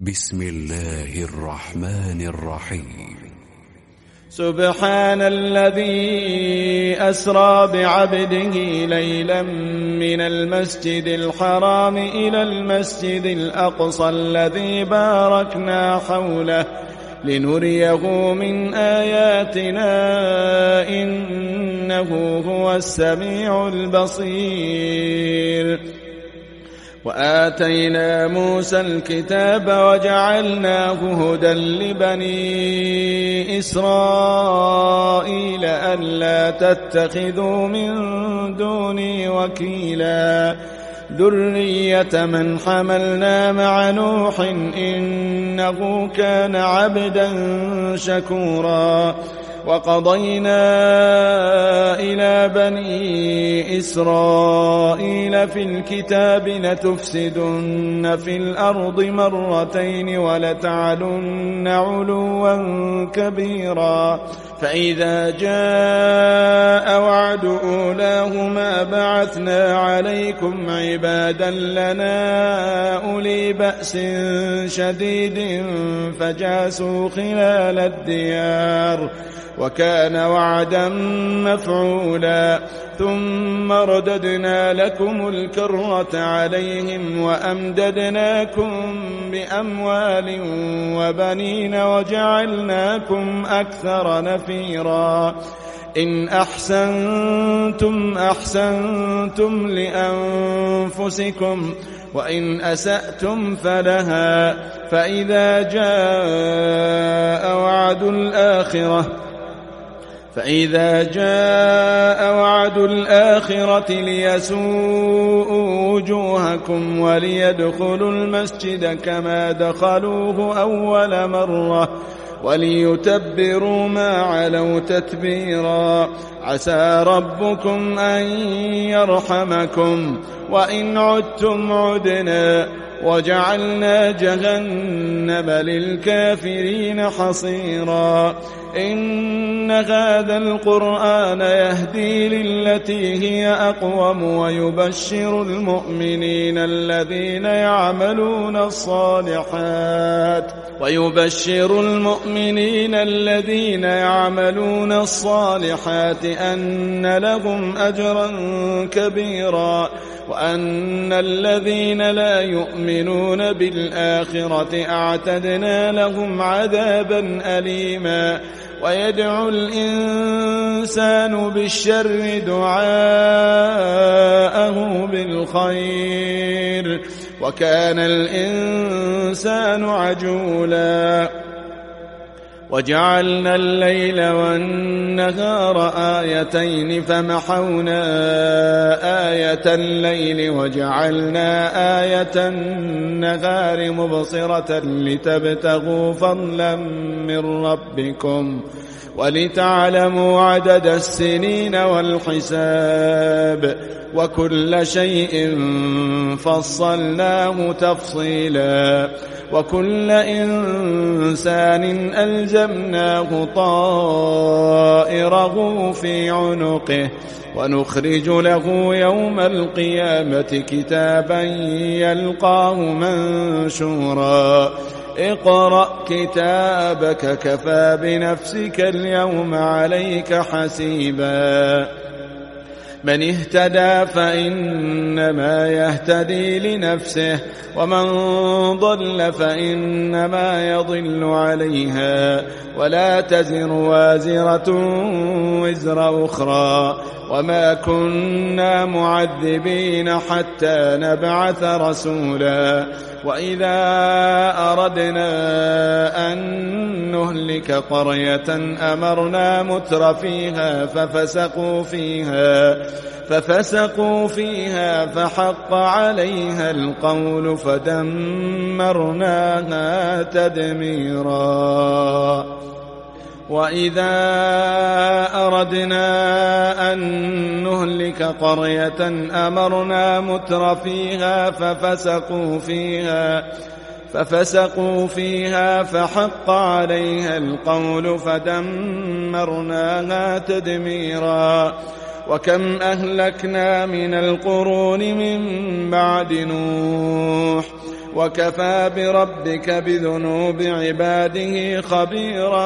بسم الله الرحمن الرحيم. سبحان الذي أسرى بعبده ليلا من المسجد الحرام إلى المسجد الأقصى الذي باركنا حوله لنريه من آياتنا إنه هو السميع البصير. وآتينا موسى الكتاب وجعلناه هدى لبني إسرائيل ألا تتخذوا من دوني وكيلا ذرية من حملنا مع نوح إنه كان عبدا شكورا. وقضينا إلى بني إسرائيل في الكتاب لتفسدن في الأرض مرتين ولتعلن علوا كبيرا. فإذا جاء وعد أولاهما بعثنا عليكم عبادا لنا أولي بأس شديد فجاسوا خلال الديار وكان وعدا مفعولا. ثم رددنا لكم الكرة عليهم وأمددناكم بأموال وبنين وجعلناكم أكثر نفيرا. إن أحسنتم أحسنتم لأنفسكم وإن أسأتم فلها. فإذا جاء وعد الآخرة ليسوءوا وجوهكم وليدخلوا المسجد كما دخلوه أول مرة وليتبروا ما علوا تتبيرا. عسى ربكم أن يرحمكم وإن عدتم عدنا وجعلنا جهنم للكافرين حصيرا. إن هذا القرآن يهدي للتي هي أقوم ويبشر المؤمنين الذين يعملون الصالحات أن لهم أجرا كبيرا وأن الذين لا يؤمنون بالآخرة أعتدنا لهم عذابا أليما. ويدعو الإنسان بالشر دعاءه بالخير وكان الإنسان عجولا. وجعلنا الليل والنهار آيتين فمحونا آية الليل وجعلنا آية النهار مبصرة لتبتغوا فضلا من ربكم ولتعلموا عدد السنين والحساب وكل شيء فصلناه تفصيلا. وكل إنسان ألزمناه طائره في عنقه ونخرج له يوم القيامة كتابا يلقاه منشورا. اقرأ كتابك كفى بنفسك اليوم عليك حسيبا. من اهتدى فإنما يهتدي لنفسه ومن ضل فإنما يضل عليها ولا تزر وازرة وزر أخرى وما كنا معذبين حتى نبعث رسولا. وإذا أردنا أن نهلك قرية أمرنا متر فيها ففسقوا فيها فحق عليها القول فدمرناها تدميرا. وإذا أردنا أن نهلك قرية أمرنا متر فيها ففسقوا فيها فحق عليها القول فدمرناها تدميرا. وكم أهلكنا من القرون من بعد نوح وكفى بربك بذنوب عباده خبيرا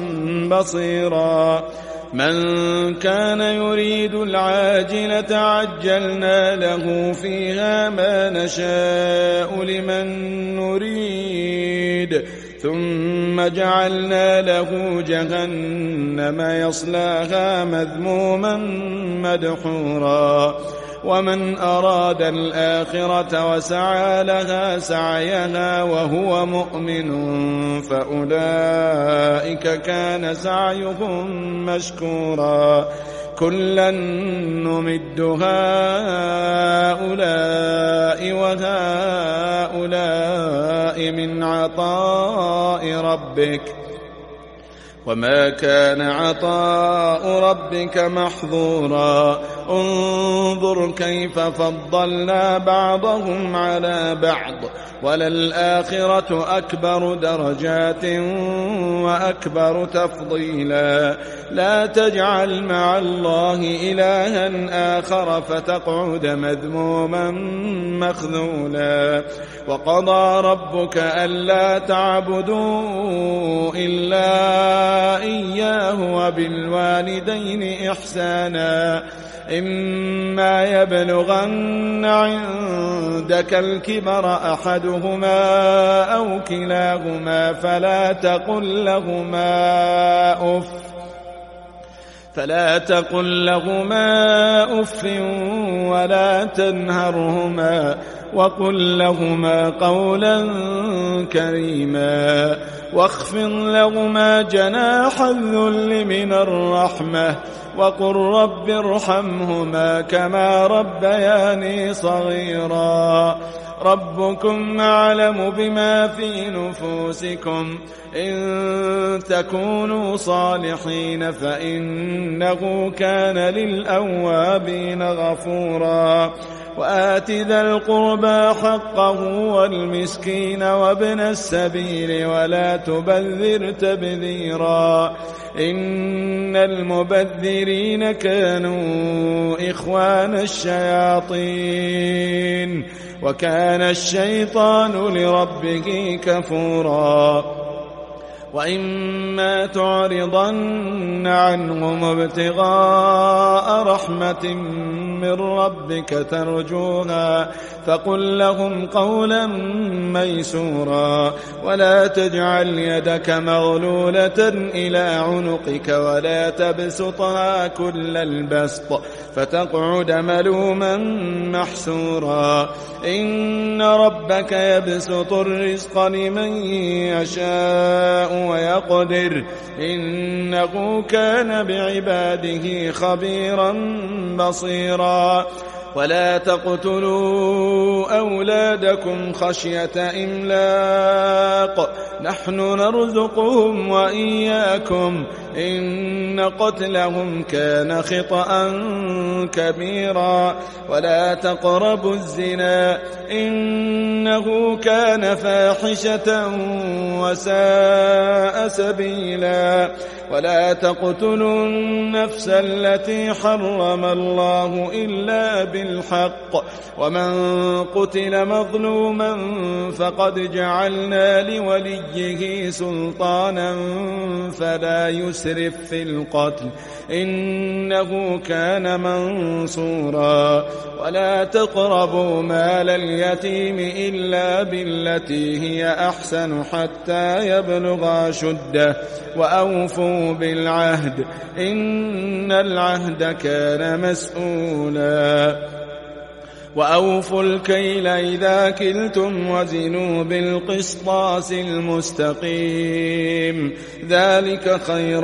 بصيرا من كان يريد العاجلة عجلنا له فيها ما نشاء لمن نريد ثم جعلنا له جهنم يصلاها مذموما مدحورا ومن أراد الآخرة وسعى لها سعيها وهو مؤمن فأولئك كان سعيهم مشكورا كلا نمد هؤلاء وهؤلاء من عطاء ربك وما كان عطاء ربك محظورا انظر كيف فضلنا بعضهم على بعض وللآخرة أكبر درجات وأكبر تفضيلا لا تجعل مع الله إلها آخر فتقعد مذموما مخذولا وقضى ربك ألا تعبدوا إلا إياه وبالوالدين إحسانا إما يبلغن عندك الكبر أحدهما أو كلاهما فلا تقل لهما أف ولا تنهرهما وقل لهما قولا كريما واخفض لهما جناح الذل من الرحمة وقل رب ارحمهما كما ربياني صغيرا ربكم أعلم بما في نفوسكم إن تكونوا صالحين فإنه كان للأوابين غفورا وآت ذا القربى حقه والمسكين وابن السبيل ولا تبذر تبذيرا إن المبذرين كانوا إخوان الشياطين وكان الشيطان لربه كفورا وإما تعرضن عنهم ابتغاء رحمة من ربك ترجوها فقل لهم قولا ميسورا ولا تجعل يدك مغلولة إلى عنقك ولا تبسطها كل البسط فتقعد ملوما محسورا إن ربك يبسط الرزق لمن يشاء ويقدر إنه كان بعباده خبيرا بصيرا ولا تقتلوا أولادكم خشية إملاق نحن نرزقهم وإياكم إن قتلهم كان خطأ كبيرا ولا تقربوا الزنا إنه كان فاحشة وساء سبيلا ولا تقتلوا النفس التي حرم الله إلا بالحق ومن قتل مظلوما فقد جعلنا لوليه سلطانا فلا يسرف في القتل إنه كان منصورا ولا تقربوا مال اليتيم إلا بالتي هي أحسن حتى يبلغ أشده وأوفوا بالعهد إن العهد كان مسؤولا وأوفوا الكيل إذا كلتم وزنوا بالقسطاس المستقيم ذلك خير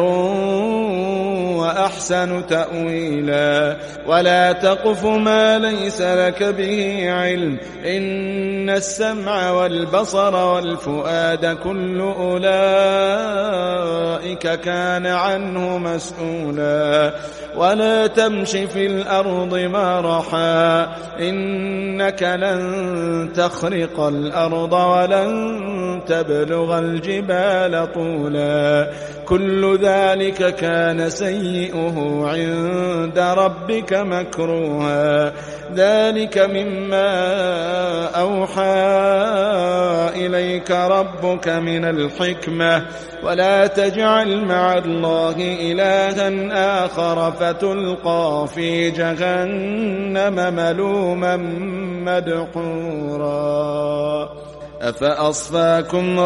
وأحسن تأويلا ولا تقف ما ليس لك به علم إن السمع والبصر والفؤاد كل أولئك كان عنه مسؤولا ولا تمش في الأرض مرحا إنك لن تخرق الأرض ولن تبلغ الجبال طولا كل ذلك كان سيئه عند ربك مكروها ذلك مما أوحى إليك ربك من الحكمة ولا تجعل مع الله إلها آخر فتلقى في جهنم ملوما مدحورا أفأصفاكم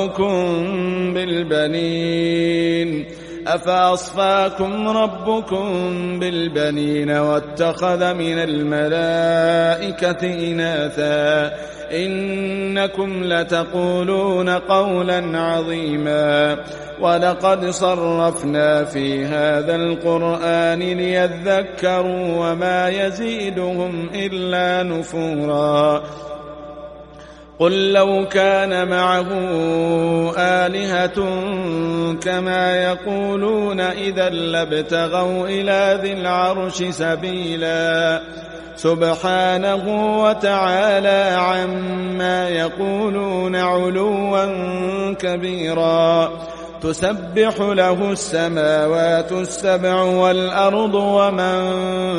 ربكم بالبنين واتخذ من الملائكة إناثا إنكم لتقولون قولا عظيما ولقد صرفنا في هذا القرآن ليذكروا وما يزيدهم إلا نفورا قل لو كان معه آلهة كما يقولون إذا لابتغوا إلى ذي العرش سبيلا سبحانه وتعالى عما يقولون علوا كبيرا تسبح له السماوات السبع والأرض ومن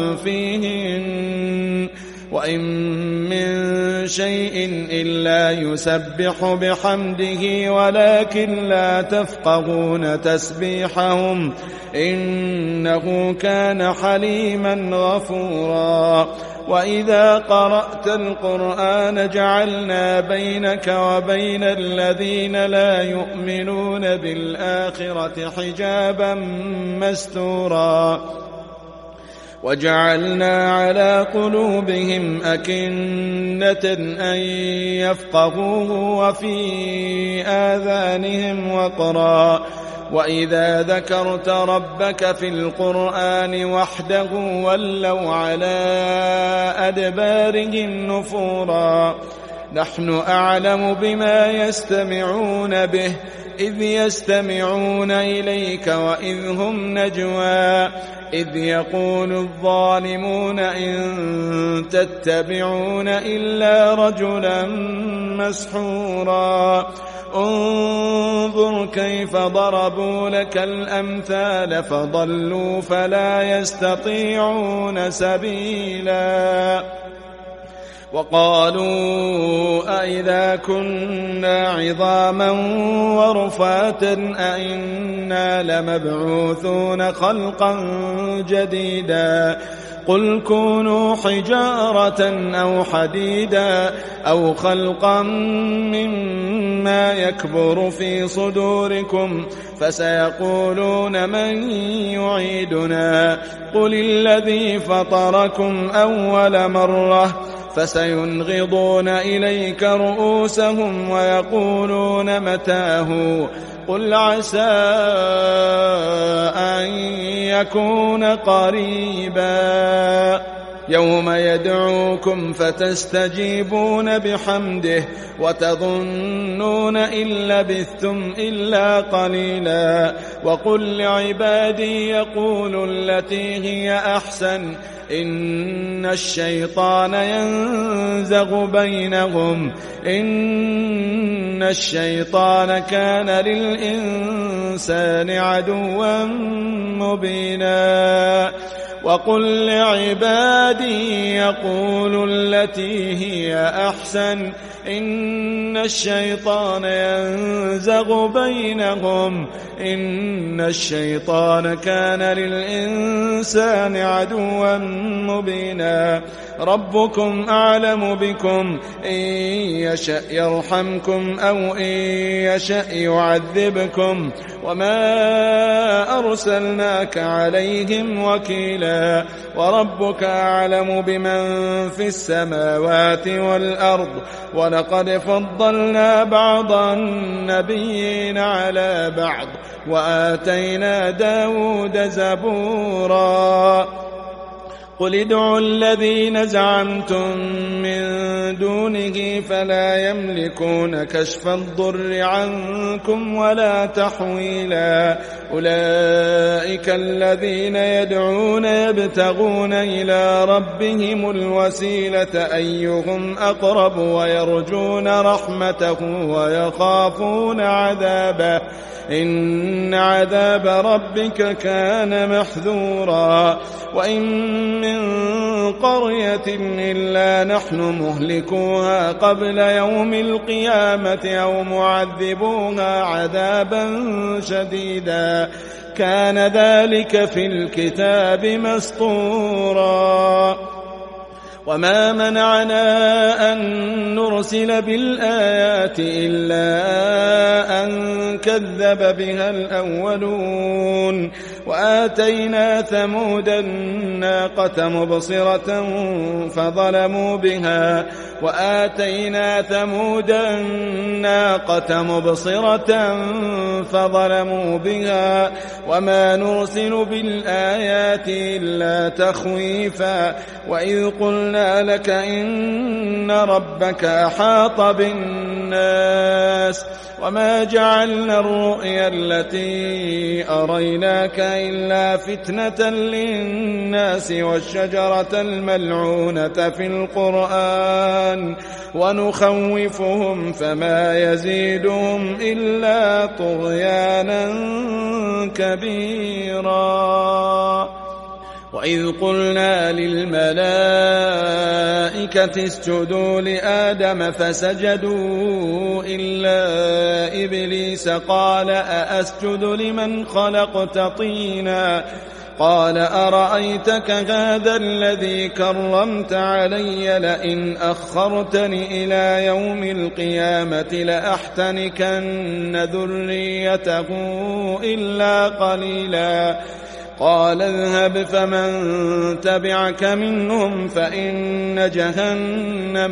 فيهن وإن من شيء إلا يسبح بحمده ولكن لا تفقهون تسبيحهم إنه كان حليما غفورا وإذا قرأت القرآن جعلنا بينك وبين الذين لا يؤمنون بالآخرة حجابا مستورا وجعلنا على قلوبهم أكنة أن يفقهوه وفي آذانهم وقرا وإذا ذكرت ربك في القرآن وحده ولوا على أدبارهم نفورا نحن أعلم بما يستمعون به إذ يستمعون إليك وإذ هم نجوى إذ يقول الظالمون إن تتبعون إلا رجلا مسحورا انظر كيف ضربوا لك الأمثال فضلوا فلا يستطيعون سبيلا وقالوا أئذا كنا عظاما ورفاتا أئنا لمبعوثون خلقا جديدا قل كونوا حجارة أو حديدا أو خلقا مما يكبر في صدوركم فسيقولون من يعيدنا قل الذي فطركم أول مرة فسينغضون إليك رؤوسهم ويقولون متاه قل عسى أن يكون قريبا يوم يدعوكم فتستجيبون بحمده وتظنون إن لبثتم إلا قليلا وقل لعبادي يقولوا التي هي أحسن إن الشيطان ينزغ بينهم إن الشيطان كان للإنسان عدوا مبينا وقل لعبادي يقولوا التي هي أحسن إن الشيطان ينزغ بينهم إن الشيطان كان للإنسان عدوا مبينا ربكم أعلم بكم إن يشأ يرحمكم أو إن يشأ يعذبكم وما أرسلناك عليهم وكيلا وربك أعلم بمن في السماوات والأرض ولقد فضلنا بعض النبيين على بعض وآتينا داود زبورا قل ادعوا الذين زعمتم من دونه فلا يملكون كشف الضر عنكم ولا تحويلا أولئك الذين يدعون يبتغون إلى ربهم الوسيلة أيهم أقرب ويرجون رحمته ويخافون عذابه إن عذاب ربك كان محذورا وإن من قرية إلا نحن مهلكوها قبل يوم القيامة أو معذبوها عذابا شديدا كان ذلك في الكتاب مسطورا وما منعنا أن نرسل بالآيات إلا أن كذب بها الأولون وآتينا ثمود الناقة مبصرة فظلموا بها وما نرسل بالآيات إلا تخويفا وإذ قلنا لك إن ربك أحاط بالناس وما جعلنا الرؤيا التي أريناك إلا فتنة للناس والشجرة الملعونة في القرآن ونخوفهم فما يزيدهم إلا طغيانا كبيرا وإذ قلنا للملائكة اسجدوا لآدم فسجدوا إلا إبليس قال أأسجد لمن خلقت طينا قال أرأيتك هذا الذي كرمت علي لئن أخرتني إلى يوم القيامة لأحتنكن ذريته إلا قليلا قال اذهب فمن تبعك منهم فإن جهنم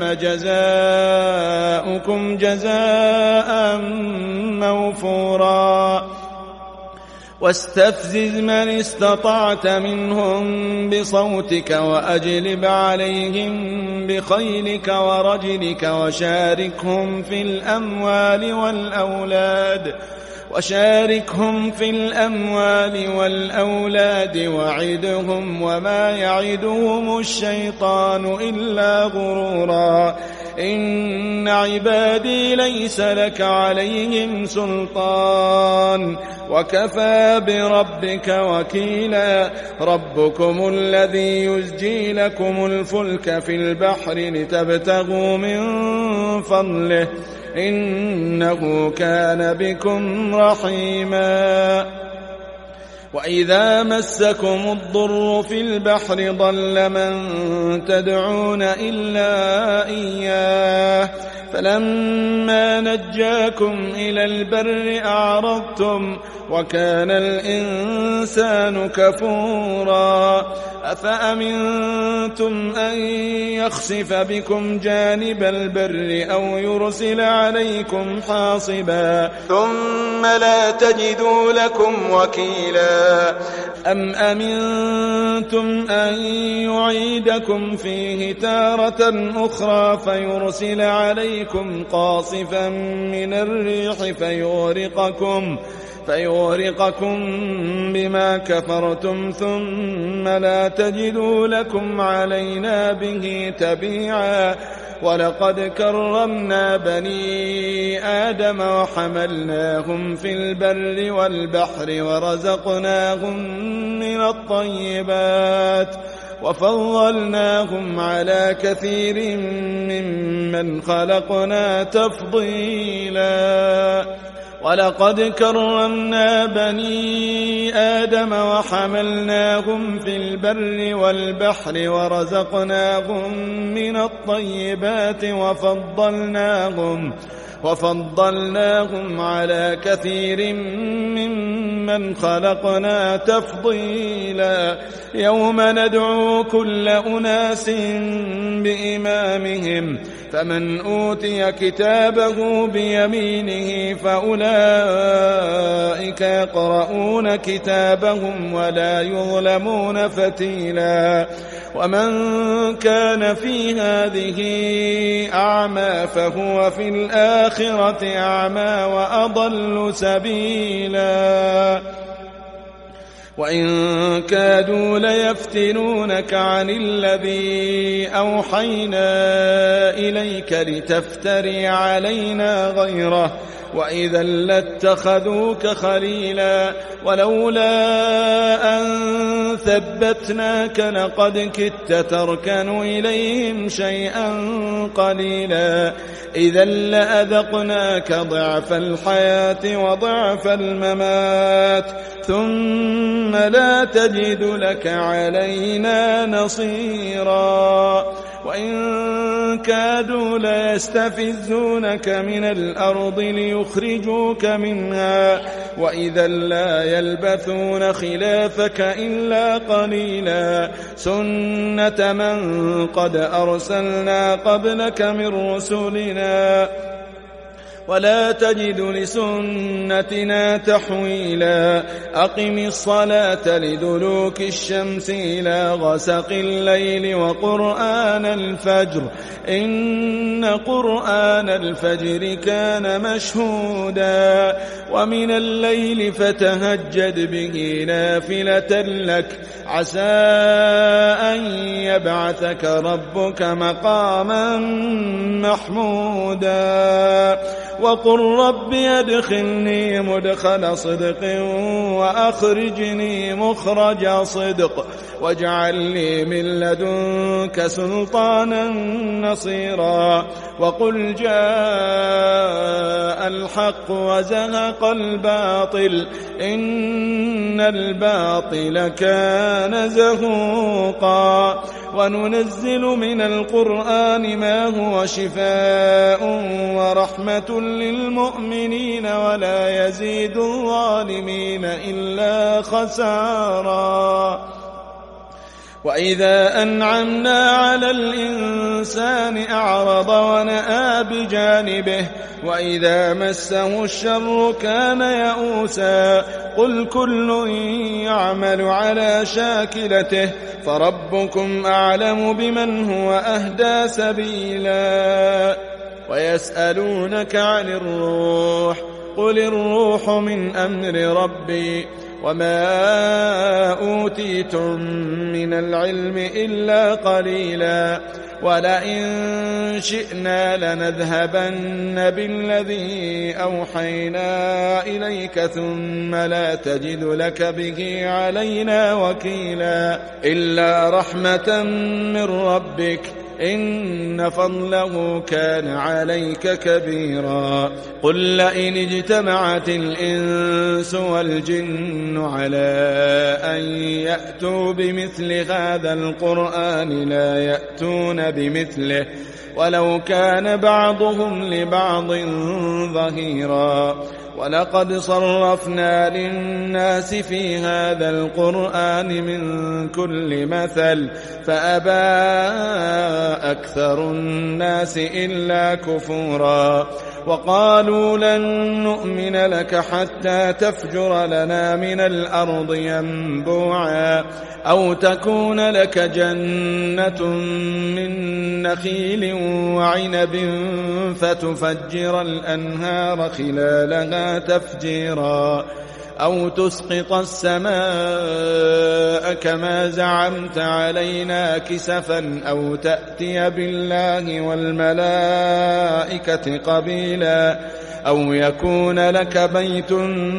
جزاؤكم جزاء موفورا واستفزز من استطعت منهم بصوتك وأجلب عليهم بخيلك ورجلك وشاركهم في الأموال والأولاد وعدهم وما يعدهم الشيطان إلا غرورا إن عبادي ليس لك عليهم سلطان وكفى بربك وكيلا ربكم الذي يزجي لكم الفلك في البحر لتبتغوا من فضله إنه كان بكم رحيما وإذا مسكم الضر في البحر ضل من تدعون إلا إياه فلما نجاكم إلى البر أعرضتم وكان الإنسان كفورا أفأمنتم أن يخسف بكم جانب البر أو يرسل عليكم حاصبا ثم لا تجدوا لكم وكيلا أم أمنتم أن يعيدكم فيه تارة أخرى فيرسل عليكم قاصفا من الريح فيغرقكم بما كفرتم ثم لا تجدوا لكم علينا به تبيعا ولقد كرمنا بني آدم وحملناهم في البر والبحر ورزقناهم من الطيبات وفضلناهم على كثير ممن خلقنا تفضيلا ولقد كرمنا بني آدم وحملناهم في البر والبحر ورزقناهم من الطيبات وفضلناهم على كثير ممن خلقنا تفضيلا يوم ندعو كل أناس بإمامهم فمن أوتي كتابه بيمينه فأولئك يقرؤون كتابهم ولا يظلمون فتيلا ومن كان في هذه أعمى فهو في الآخرة أعمى وأضل سبيلا وإن كادوا ليفتنونك عن الذي أوحينا إليك لتفتري علينا غيره وإذا لاتخذوك خليلا ولولا أن ثبتناك لقد كدت تركن إليهم شيئا قليلا إذا لأذقناك ضعف الحياة وضعف الممات ثم لا تجد لك علينا نصيرا وإن كادوا ليستفزونك من الأرض ليخرجوك منها وإذا لا يلبثون خلافك إلا قليلا سنة من قد أرسلنا قبلك من رسلنا ولا تجد لسنتنا تحويلا أقم الصلاة لدلوك الشمس إلى غسق الليل وقرآن الفجر إن قرآن الفجر كان مشهودا ومن الليل فتهجد به نافلة لك عسى أن يبعثك ربك مقاما محمودا وقل رب أدخلني مدخل صدق وأخرجني مخرج صدق واجعل لي من لدنك سلطانا نصيرا وقل جاء الحق وزهق الباطل إن الباطل كان زهوقا وننزل من القرآن ما هو شفاء ورحمة للمؤمنين ولا يزيد الظالمين إلا خسارا وإذا أنعمنا على الإنسان أعرض ونأى بجانبه وإذا مسه الشر كان يئوسا قل كل يعمل على شاكلته فربكم أعلم بمن هو أهدى سبيلا ويسألونك عن الروح قل الروح من أمر ربي وما أوتيتم من العلم إلا قليلا ولئن شئنا لنذهبن بالذي أوحينا إليك ثم لا تجد لك به علينا وكيلا إلا رحمة من ربك إن فضله كان عليك كبيرا قل لئن اجتمعت الإنس والجن على أن يأتوا بمثل هذا القرآن لا يأتون بمثله ولو كان بعضهم لبعض ظهيرا ولقد صرفنا للناس في هذا القرآن من كل مثل فأبى أكثر الناس إلا كفورا وقالوا لن نؤمن لك حتى تفجر لنا من الأرض ينبوعا أو تكون لك جنة من نخيل وعنب فتفجر الأنهار خلالها تفجيرا أو تسقط السماء كما زعمت علينا كسفا أو تأتي بالله والملائكة قبيلا أو يكون لك بيت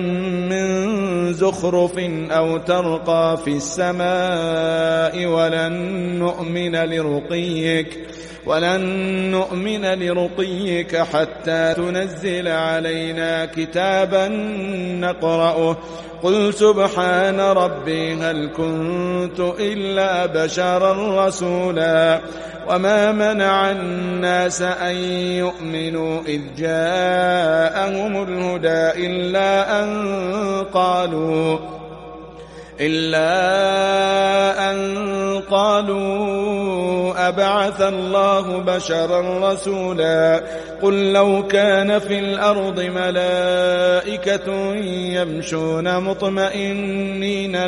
من زخرف أو ترقى في السماء ولن نؤمن لرقيك ولن نؤمن لرقيك حتى تنزل علينا كتابا نقرأه قل سبحان ربي هل كنت إلا بشرا رسولا وما منع الناس أن يؤمنوا إذ جاءهم الهدى إلا أن قالوا أبعث الله بشرا رسولا قل لو كان في الأرض ملائكة يمشون مطمئنين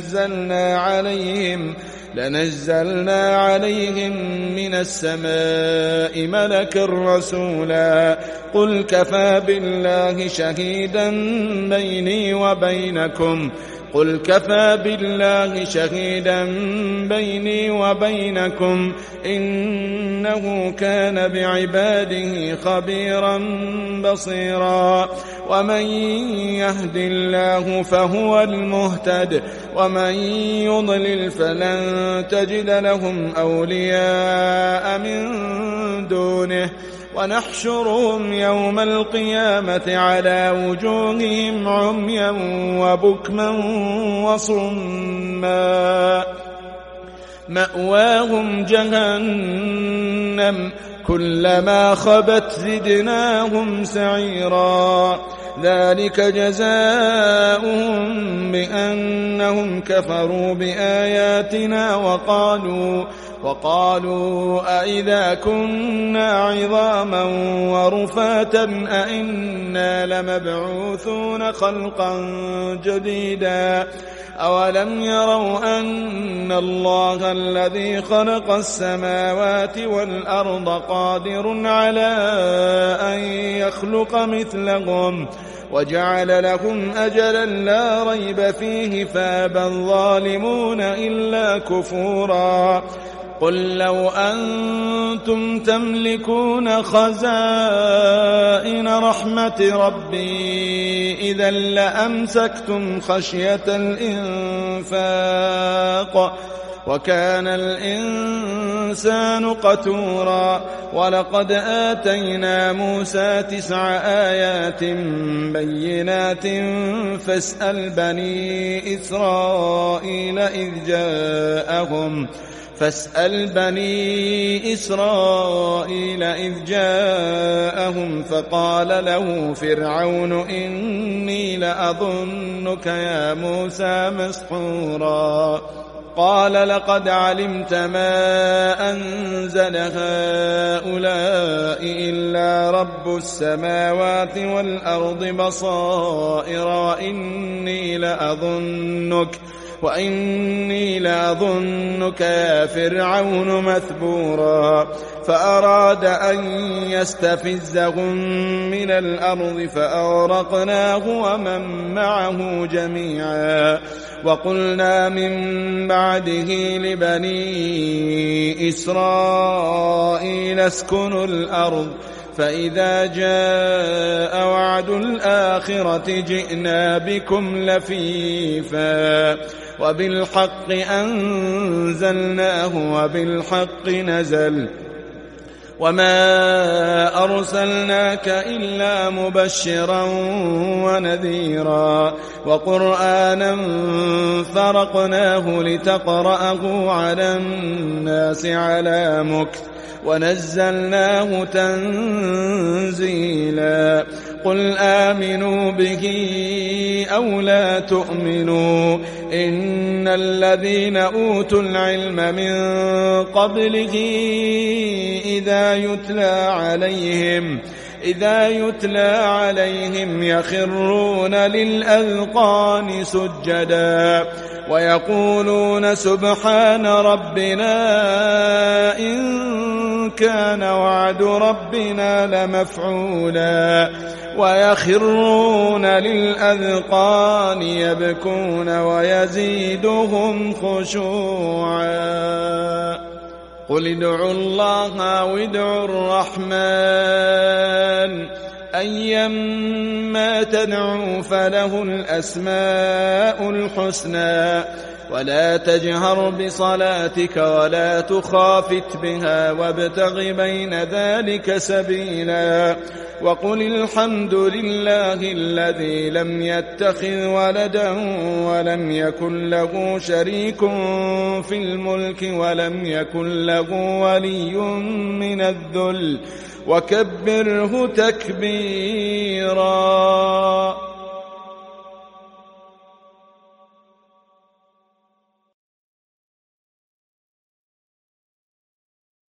لنزلنا عليهم من السماء ملكا رسولا قل كفى بالله شهيدا بيني وبينكم إنه كان بعباده خبيرا بصيرا ومن يهد الله فهو المهتد ومن يضلل فلن تجد لهم أولياء من دونه ونحشرهم يوم القيامة على وجوههم عميا وبكما وصما مأواهم جهنم كلما خبت زدناهم سعيرا ذلك جزاؤهم بأنهم كفروا بآياتنا وقالوا أئذا كنا عظاما ورفاتا أئنا لمبعوثون خلقا جديدا أولم يروا أن الله الذي خلق السماوات والأرض قادر على أن يخلق مثلهم وجعل لهم أجلا لا ريب فيه فأبى الظالمون إلا كفورا قل لو أنتم تملكون خزائن رحمة ربي إذا لأمسكتم خشية الإنفاق وكان الإنسان قتورا ولقد آتينا موسى 9 آيات بينات فاسأل بني إسرائيل إذ جاءهم فقال له فرعون إني لأظنك يا موسى مسحورا قال لقد علمت ما أنزل هؤلاء إلا رب السماوات والأرض بصائر وإني لأظنك يا فرعون مثبورا فأراد أن يستفزهم من الأرض فأغرقناه ومن معه جميعا وقلنا من بعده لبني إسرائيل اسكنوا الأرض فإذا جاء وعد الآخرة جئنا بكم لفيفا وبالحق أنزلناه وبالحق نزل وما أرسلناك إلا مبشرا ونذيرا وقرآنا فرقناه لتقرأه على الناس على مكث ونزلناه تنزيلا قل آمنوا به أو لا تؤمنوا إن الذين أوتوا العلم من قبله إذا يتلى عليهم يخرون للأذقان سجدا ويقولون سبحان ربنا إن كان وعد ربنا لمفعولا ويخرون للأذقان يبكون ويزيدهم خشوعا قل ادعوا الله وادعوا الرحمن أيما تدعوا فله الأسماء الحسنى ولا تجهر بصلاتك ولا تخافت بها وابتغ بين ذلك سبيلا وقل الحمد لله الذي لم يتخذ ولدا ولم يكن له شريك في الملك ولم يكن له ولي من الذل وكبره تكبيرا.